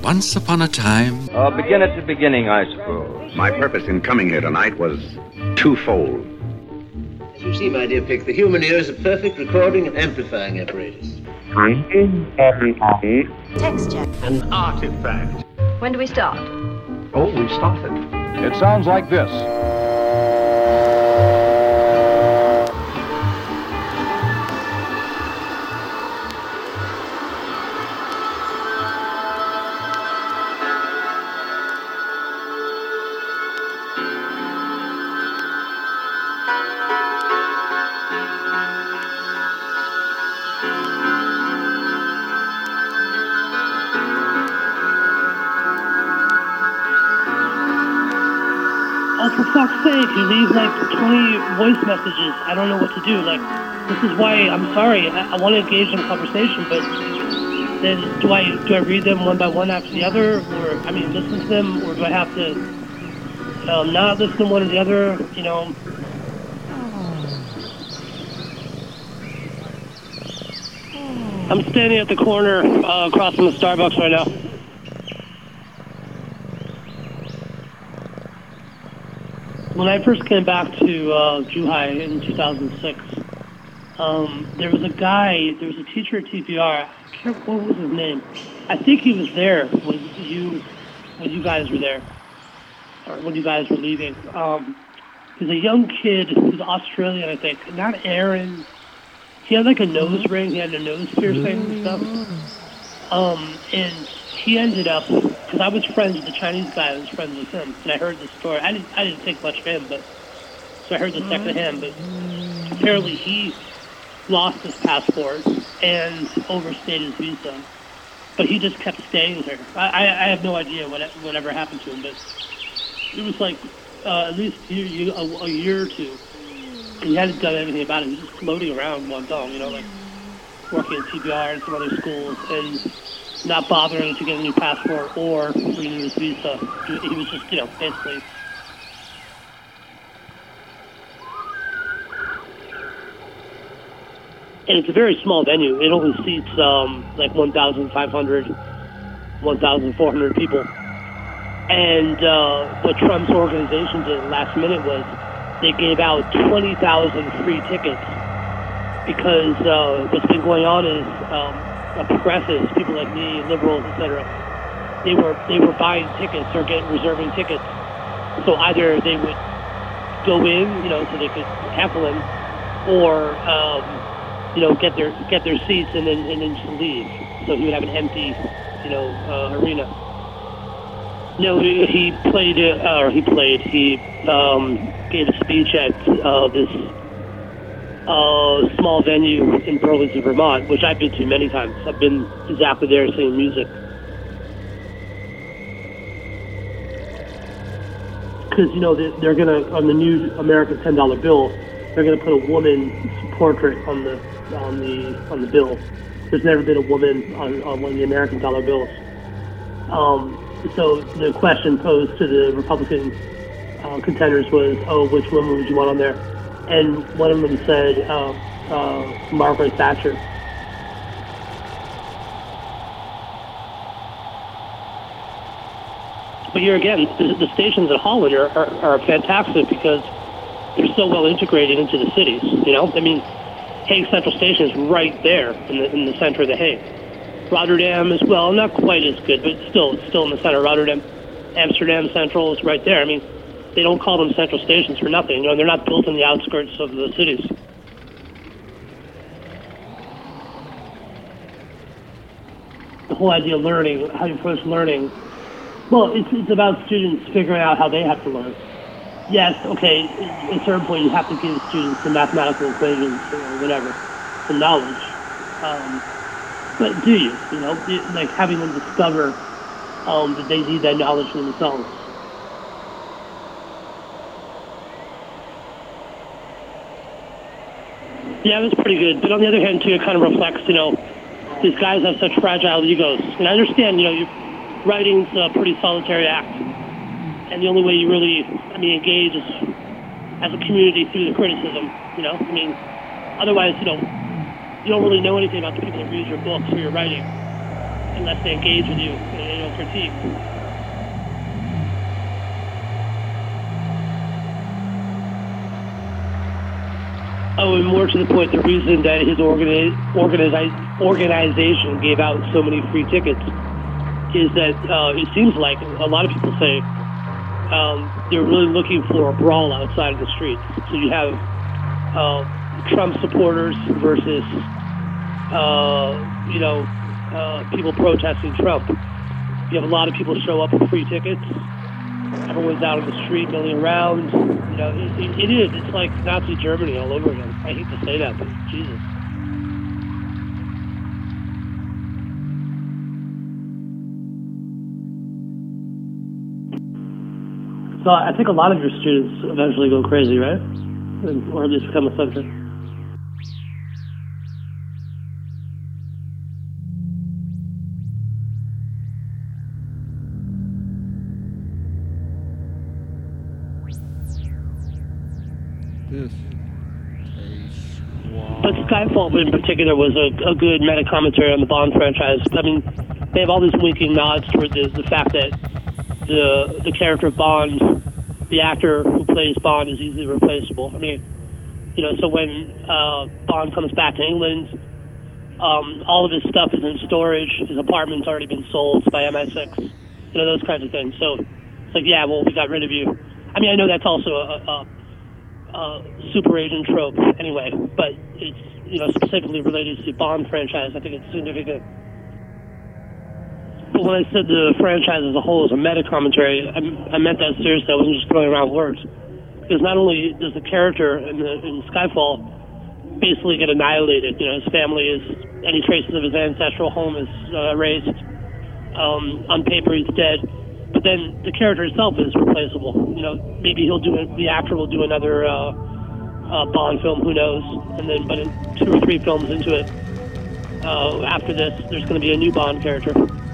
Once upon a time... Begin at the beginning, I suppose. My purpose in coming here tonight was twofold. As you see, my dear Pick, the human ear is a perfect recording and amplifying apparatus. Texture. An artifact. When do we start? Oh, we've started. It sounds like this. Oh, for fuck's sake, you leave like 20 voice messages. I don't know what to do. Like, this is why I'm sorry. I want to engage in conversation, but then do I read them one by one after the other, or I mean, listen to them, or do I have to not listen to one or the other? You know. I'm standing at the corner across from the Starbucks right now. When I first came back to Zhuhai in 2006, there was a teacher at TPR, I can't remember what was his name. I think he was there when you guys were there, or when you guys were leaving. He's a young kid, he's Australian, I think, not Aaron. He had like a nose ring, he had a nose piercing and stuff. And he ended up, because I was friends with the Chinese guy, I was friends with him, and I heard the story. I didn't think much of him, so I heard the secondhand, but apparently he lost his passport and overstayed his visa, but he just kept staying there. I have no idea whatever happened to him, but it was like at least a year or two. He hadn't done anything about it. He was just floating around Guangdong, you know, like working at TBR and some other schools, and not bothering to get a new passport or renew his visa. He was just, you know, basically. And it's a very small venue. It only seats like 1,500, 1,400 people. And what Trump's organization did last minute was they gave out 20,000 free tickets, because what's been going on is progressives, people like me, liberals, etc. They were buying tickets or reserving tickets. So either they would go in, you know, so they could heckle him, or you know, get their seats and then just leave. So he would have an empty, you know, arena. No, he gave a speech at this small venue in Burlington, Vermont, which I've been to many times. I've been exactly there singing music. Because, you know, they're going to, on the new American $10 bill, they're going to put a woman's portrait on the bill. There's never been a woman on one of the American dollar bills. So the question posed to the Republican contenders was, which woman would you want on there? And one of them said Margaret Thatcher. But here again, the stations at Holland are fantastic because they're so well integrated into the cities. You know, I mean, Hague Central Station is right there in the center of the Hague. Rotterdam as well, not quite as good, but still in the center of Rotterdam. Amsterdam Central is right there. I mean, they don't call them central stations for nothing. You know, they're not built in the outskirts of the cities. The whole idea of learning, how you approach learning, well, it's about students figuring out how they have to learn. Yes, okay, at a certain point you have to give students some mathematical equations or whatever, some knowledge. But do you? You know, like having them discover that they need that knowledge for themselves. Yeah, it was pretty good. But on the other hand, too, it kind of reflects, you know, these guys have such fragile egos. And I understand, you know, writing's a pretty solitary act. And the only way you really, engage is as a community through the criticism, you know? I mean, otherwise, you don't really know anything about the people that read your books or your writing unless they engage with you, you know, critique. Oh, and more to the point, the reason that his organization gave out so many free tickets is that it seems like a lot of people say they're really looking for a brawl outside of the streets. So you have Trump supporters versus, people protesting Trump. You have a lot of people show up with free tickets. Everyone's out on the street milling around. You know, it is. It's like Nazi Germany all over again. I hate to say that, but Jesus. So I think a lot of your students eventually go crazy, right? Or at least become a subject. But Skyfall in particular was a good meta commentary on the Bond franchise. I mean, they have all these winking nods toward the fact that the character of Bond, the actor who plays Bond, is easily replaceable. I mean, so when Bond comes back to England, all of his stuff is in storage. His apartment's already been sold by MI6. Those kinds of things. So it's like, yeah, well, we got rid of you. I mean, I know that's also a super agent trope anyway, but it's specifically related to the Bond franchise. I think it's significant. But when I said the franchise as a whole is a meta commentary, I meant that seriously. I wasn't just throwing around words, because not only does the character in Skyfall basically get annihilated, his family is, any traces of his ancestral home is erased. On paper he's dead. But then the character itself is replaceable. Maybe the actor will do another Bond film, who knows? And then, but in 2 or 3 films into it, after this, there's going to be a new Bond character.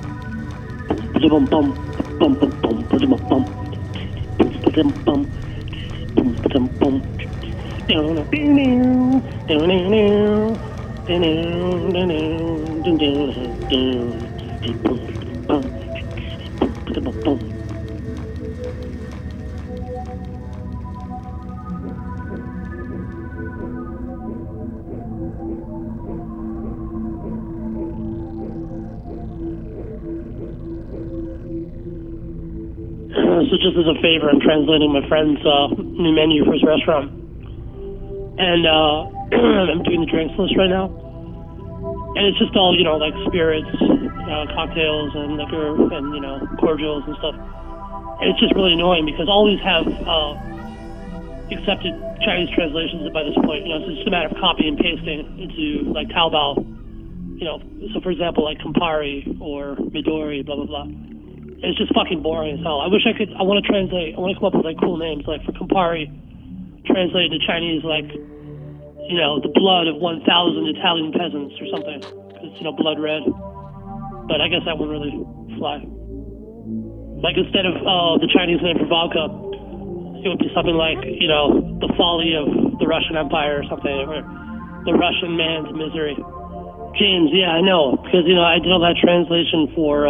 So just as a favor, I'm translating my friend's new menu for his restaurant. And I'm doing the drinks list right now. And it's just all, like spirits, cocktails and liquor and, cordials and stuff. And it's just really annoying because all these have accepted Chinese translations by this point. So it's just a matter of copy and pasting into, like, Taobao. So for example, like Campari or Midori, blah, blah, blah. And it's just fucking boring as hell. I wish I want to come up with, like, cool names. Like, for Campari, translated to Chinese, like, the blood of 1,000 Italian peasants or something. It's, blood red. But I guess that wouldn't really fly. Like, instead of the Chinese name for vodka, it would be something like, the folly of the Russian Empire or something, or the Russian man's misery. James, yeah, I know, because, I did all that translation for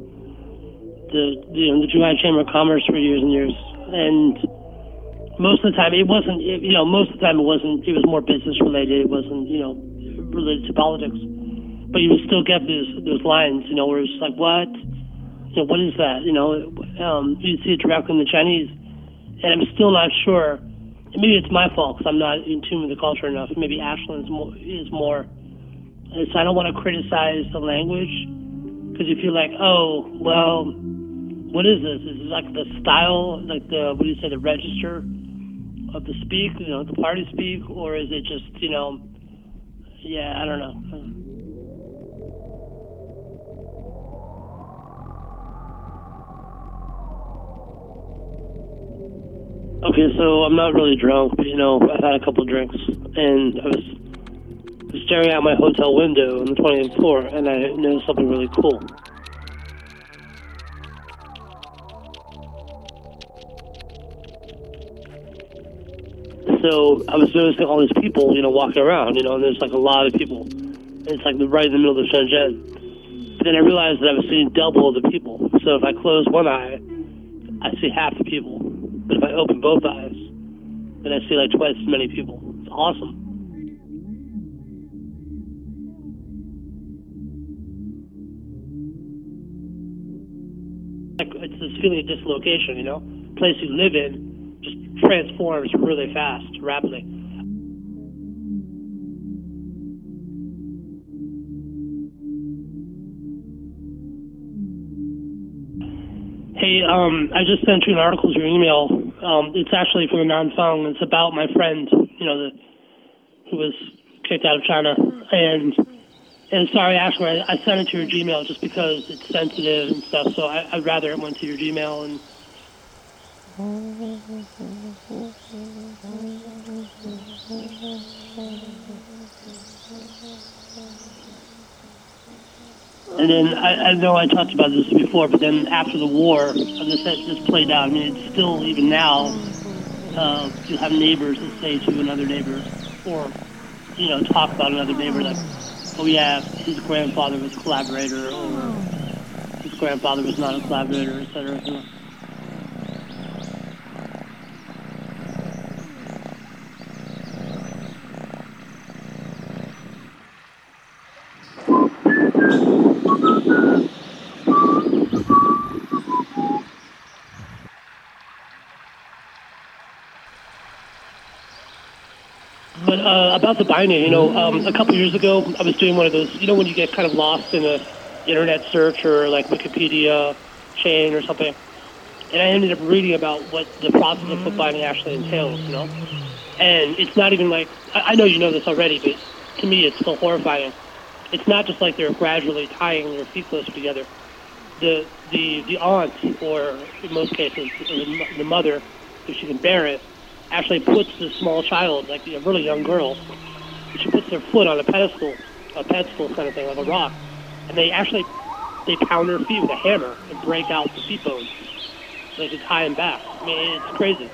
the Zhuhai Chamber of Commerce for years and years. And most of the time it wasn't, it was more business related. It wasn't, related to politics. But you would still get those lines, where it's like, what? What is that? You see it directly in the Chinese. And I'm still not sure. And maybe it's my fault because I'm not in tune with the culture enough. Maybe Ashland is more. So I don't want to criticize the language because you feel like, oh, well, what is this? Is it like the style, like the register of the speak, the party speak, or is it just, yeah, I don't know. Okay, so I'm not really drunk, but I've had a couple of drinks, and I was staring out my hotel window on the 20th floor, and I noticed something really cool. So I was noticing all these people, walking around, and there's like a lot of people. And it's like right in the middle of Shenzhen. But then I realized that I was seeing double the people. So if I close one eye, I see half the people. But if I open both eyes, then I see like twice as many people. It's awesome. It's this feeling of dislocation, you know? The place you live in just transforms really fast, rapidly. Hey, I just sent you an article to your email. It's actually from a non-phone. It's about my friend, you know, who was kicked out of China. And sorry, actually, I sent it to your Gmail just because it's sensitive and stuff, so I'd rather it went to your Gmail. And then I know I talked about this before, but then after the war, this played out. I mean, it's still, even now, you have neighbors that say to another neighbor, or, you know, talk about another neighbor like, oh yeah, his grandfather was a collaborator, or his grandfather was not a collaborator, etc. But about the binding, you know, a couple years ago, I was doing one of those, you know, when you get kind of lost in a internet search or like Wikipedia chain or something, and I ended up reading about what the process of foot binding actually entails, you know. And it's not even like, I know you know this already, but to me it's still horrifying. It's not just like they're gradually tying their feet closer together. The aunt, or in most cases the mother, if she can bear it, actually puts the small child, like a really young girl, she puts their foot on a pedestal kind of thing, like a rock, and they pound her feet with a hammer and break out the feet bones so they can tie them back. I mean, it's crazy.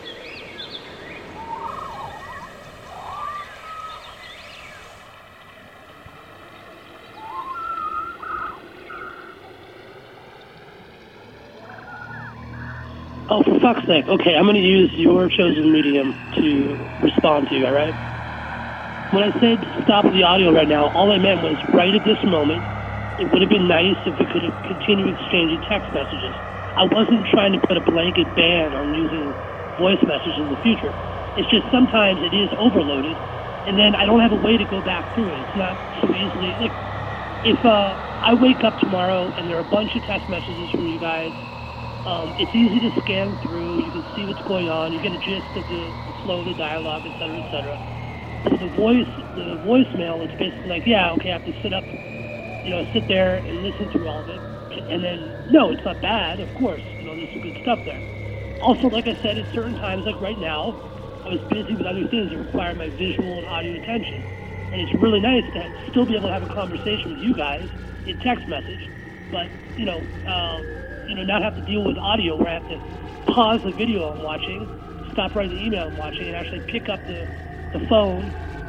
Oh, for fuck's sake. Okay, I'm going to use your chosen medium to respond to you, all right? When I said stop the audio right now, all I meant was right at this moment, it would have been nice if we could have continued exchanging text messages. I wasn't trying to put a blanket ban on using voice messages in the future. It's just sometimes it is overloaded, and then I don't have a way to go back through it. It's not so easily... Like, if I wake up tomorrow and there are a bunch of text messages from you guys, it's easy to scan through. You can see what's going on. You get a gist of the flow of the dialogue, et cetera, et cetera. But the voicemail, it's basically like, yeah, okay, I have to sit there and listen through all of it. And then, no, it's not bad, of course. You know, there's some good stuff there. Also, like I said, at certain times, like right now, I was busy with other things that require my visual and audio attention. And it's really nice to still be able to have a conversation with you guys in text message, but, not have to deal with audio where I have to pause the video I'm watching, stop writing the email I'm watching, and actually pick up the phone.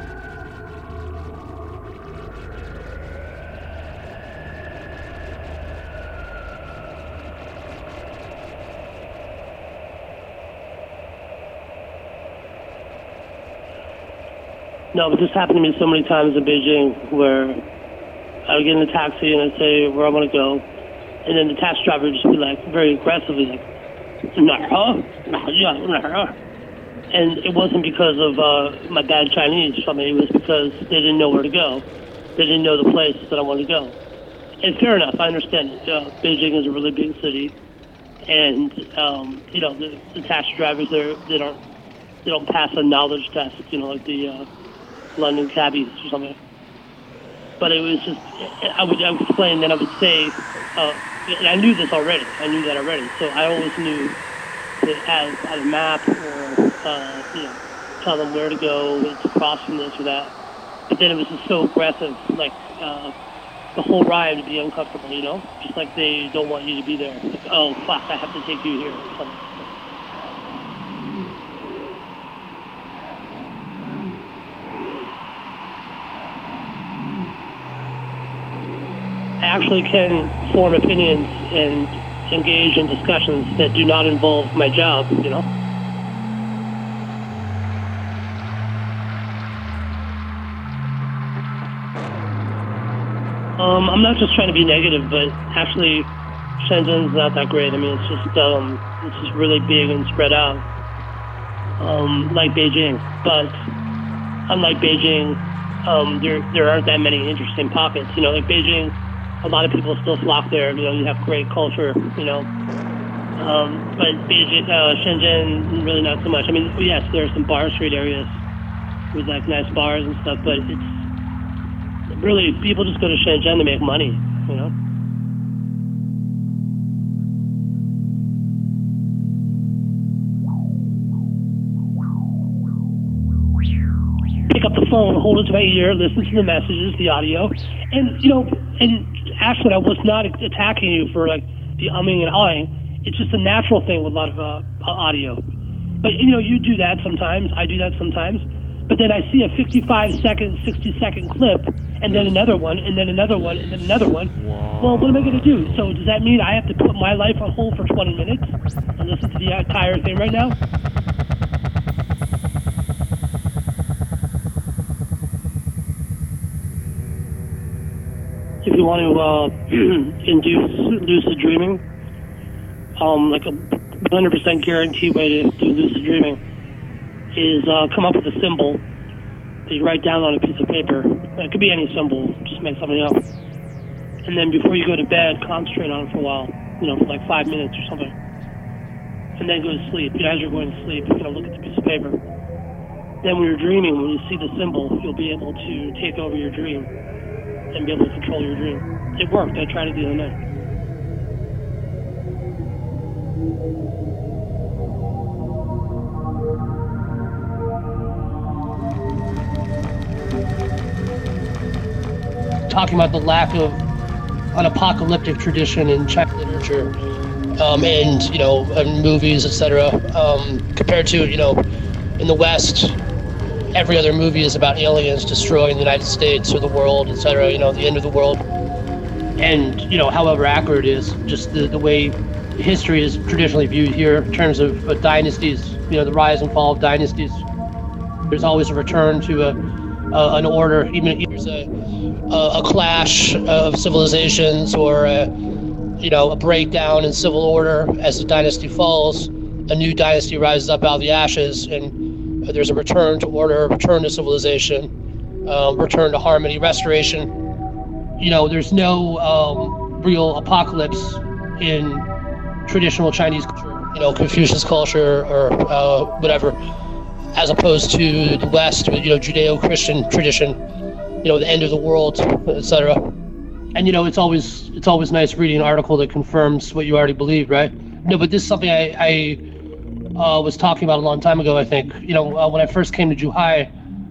No, but this happened to me so many times in Beijing where I would get in a taxi and I'd say where I want to go. And then the taxi driver would just be like, very aggressively, like, and it wasn't because of my bad Chinese or something. It was because they didn't know where to go. They didn't know the place that I wanted to go. And fair enough, I understand it. Beijing is a really big city, and the taxi drivers there, they don't pass a knowledge test, like the London cabbies or something. But it was just, I would explain, then I would say, and I knew this already. I knew that already. So I always knew to add a map or, tell them where to go, it's across from this or that. But then it was just so aggressive, like the whole ride would be uncomfortable, just like they don't want you to be there. Like, oh, fuck, I have to take you here or something. actually can form opinions and engage in discussions that do not involve my job, you know? I'm not just trying to be negative, but actually Shenzhen's not that great. I mean, it's just really big and spread out, like Beijing. But unlike Beijing, there aren't that many interesting pockets. You know, like Beijing, a lot of people still flock there. You know, you have great culture. You know, but Beijing, Shenzhen, really not so much. I mean, yes, there are some bar street areas with like nice bars and stuff, but it's really people just go to Shenzhen to make money. You know. Pick up the phone, hold it to my ear, listen to the messages, the audio, and you know, and actually, I was not attacking you for like the umming and ahhing. It's just a natural thing with a lot of audio. But you know, you do that sometimes. I do that sometimes. But then I see a 55-second, 60-second clip, and then another one, and then another one, and then another one. Well, what am I going to do? So does that mean I have to put my life on hold for 20 minutes and listen to the entire thing right now? If you want to induce lucid dreaming, like a 100% guaranteed way to do lucid dreaming is come up with a symbol that you write down on a piece of paper. It could be any symbol, just make something up. And then before you go to bed, concentrate on it for a while, you know, for like 5 minutes or something. And then go to sleep. As you're going to sleep, you're going to look at the piece of paper. Then when you're dreaming, when you see the symbol, you'll be able to take over your dream and be able to control your dream. It worked. I tried it the other night. Talking about the lack of an apocalyptic tradition in Chinese literature, and you know, and movies, etc. Compared to, you know, in the West, every other movie is about aliens destroying the United States or the world, etc. You know, the end of the world. And you know, however accurate it is, just the way history is traditionally viewed here in terms of dynasties. You know, the rise and fall of dynasties. There's always a return to an order, even if there's a clash of civilizations or you know, a breakdown in civil order as the dynasty falls. A new dynasty rises up out of the ashes, and there's a return to order, return to civilization, return to harmony, restoration. You know, there's no real apocalypse in traditional Chinese culture, you know, Confucius culture or whatever, as opposed to the West, you know, Judeo-Christian tradition, you know, the end of the world, etc. And you know, it's always nice reading an article that confirms what you already believe, right? No, but this is something I was talking about a long time ago, I think. You know, when I first came to Zhuhai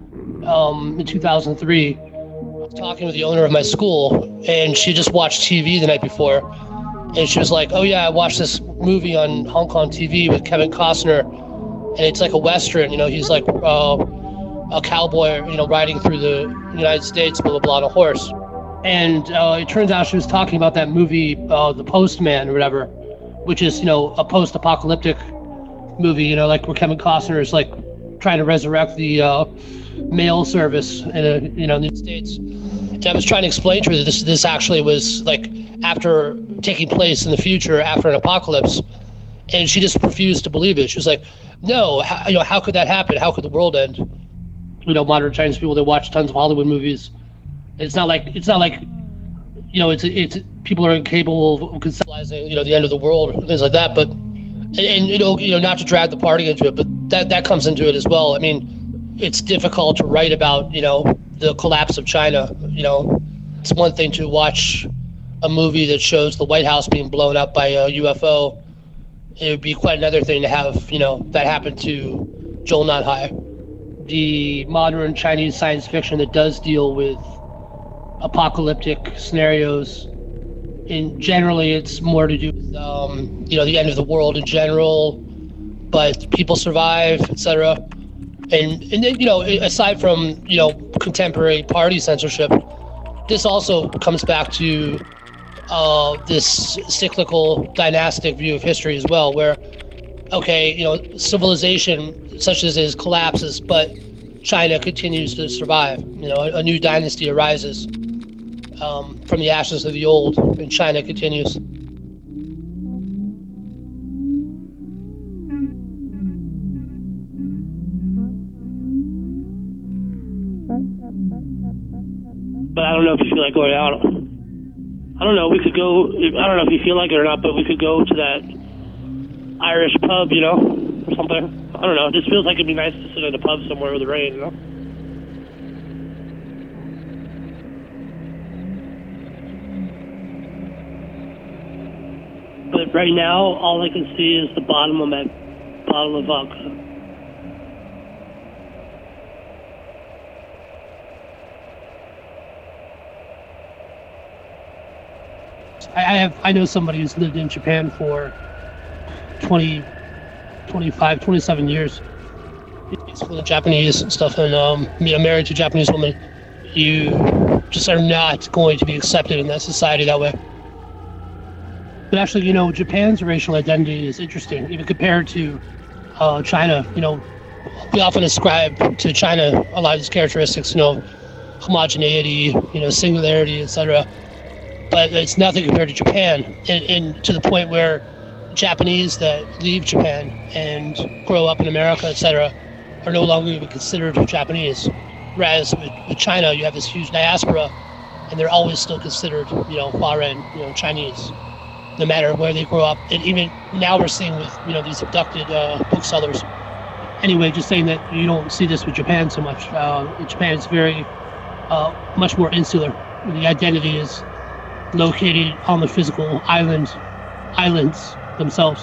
in 2003, I was talking with the owner of my school, and she just watched TV the night before, and she was like, "Oh yeah, I watched this movie on Hong Kong TV with Kevin Costner, and it's like a Western. You know, he's like a cowboy, you know, riding through the United States, blah blah blah, on a horse." And it turns out she was talking about that movie, The Postman or whatever, which is, you know, a post-apocalyptic movie, you know, like where Kevin Costner is like trying to resurrect the mail service in, you know, the United States. And I was trying to explain to her that this actually was like after taking place in the future after an apocalypse, and she just refused to believe it. She was like, "No, how could that happen? How could the world end?" You know, modern Chinese people, they watch tons of Hollywood movies. It's not like you know, it's people are incapable of conceptualizing, you know, the end of the world and things like that. But and you know, not to drag the party into it, but that comes into it as well. I mean, it's difficult to write about, you know, the collapse of China. You know, it's one thing to watch a movie that shows the White House being blown up by a UFO. It would be quite another thing to have, you know, that happen to Zhou Nanhai. The modern Chinese science fiction that does deal with apocalyptic scenarios, in generally it's more to do with you know, the end of the world in general, but people survive, etc. And then, you know, aside from, you know, contemporary party censorship, this also comes back to this cyclical, dynastic view of history as well, where, okay, civilization such as is collapses, but China continues to survive. A new dynasty arises from the ashes of the old, and China continues. But I don't know if you feel like going out. I don't know. We could go. I don't know if you feel like it or not, but we could go to that Irish pub, or something. I don't know. It just feels like it'd be nice to sit at a pub somewhere with the rain, But right now, all I can see is the bottom of my bottle of vodka. I know somebody who's lived in Japan for 20, 25, 27 years. He's full of Japanese and stuff, and married to a Japanese woman. You just are not going to be accepted in that society that way. But actually, Japan's racial identity is interesting, even compared to China. We often ascribe to China a lot of these characteristics, homogeneity, singularity, etc. But it's nothing compared to Japan, and to the point where Japanese that leave Japan and grow up in America, etc., are no longer even considered Japanese. Whereas with China, you have this huge diaspora, and they're always still considered, foreign, Chinese, no matter where they grow up. And even now we're seeing with, these abducted booksellers. Anyway, just saying that you don't see this with Japan so much. In Japan, it's very much more insular. The identity is located on the physical islands themselves.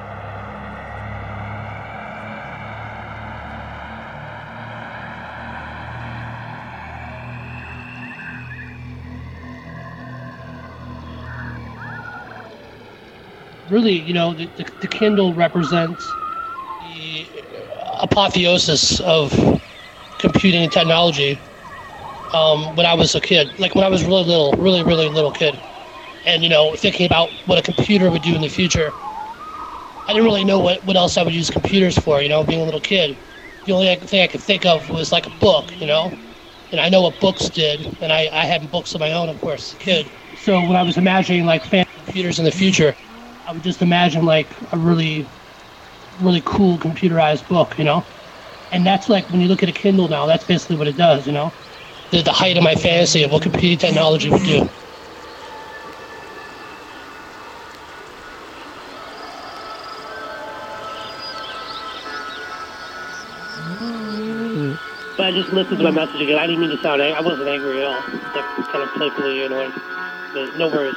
Really, the Kindle represents the apotheosis of computing and technology. When I was a kid, like when I was really little kid, and thinking about what a computer would do in the future, I didn't really know what else I would use computers for. Being a little kid, the only thing I could think of was like a book, and I know what books did, and I had books of my own, of course, as a kid. So when I was imagining like fancy computers in the future, I would just imagine like a really cool computerized book, and that's like when you look at a Kindle now, that's basically what it does, the height of my fantasy of what computing technology would do. But I just listened to my message again. I didn't mean to sound angry. I wasn't angry at all. Like, kind of playfully annoyed. But no worries.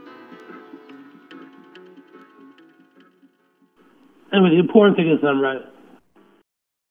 Anyway, the important thing is I'm right.